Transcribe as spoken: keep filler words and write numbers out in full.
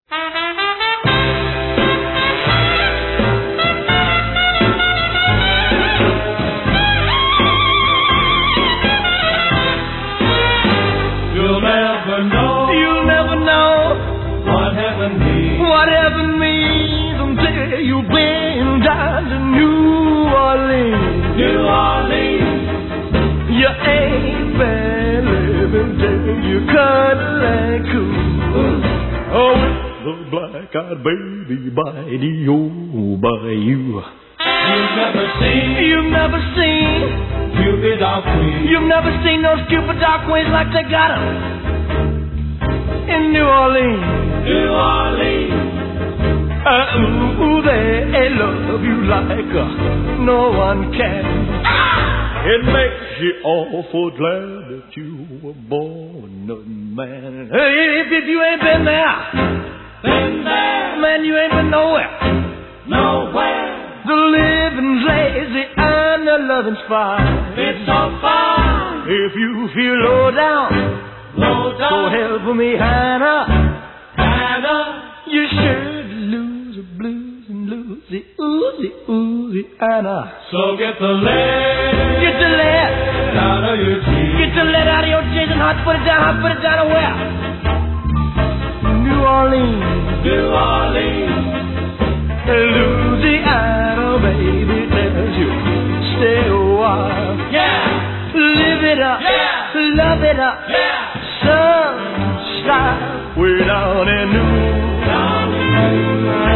You'll never know. You'll never know What heaven means. what heaven means until you've been down to New Orleans. New Orleans. You ain't been living till you cuddle and cool. Oh, with the black-eyed baby by the old bayou. You've never seen. You've never seen. Cupid our queen. You've never seen those Cupid dark queens like they got 'em in New Orleans. New Orleans. Uh, ooh, ooh, they love you like uh, no one can. It makes you awful glad that you were born a man. Hey, if, if you ain't been there, Been there. man, you ain't been nowhere. Nowhere. The living's lazy and the loving's fine. It's so fine. If you feel low down, Low so down. help me, Hannah. Hannah. You should lose the blues and lose the oozy, oozy, Anna. So get the lead Get the lead, out of your teeth. get the lead out of your jeans and hot, put it down, hot, put it down to where? New Orleans, New Orleans. Louisiana, baby, tells you stay a while. Yeah. Live it up, Yeah. love it up, Yeah. sunshine way down in New Down in New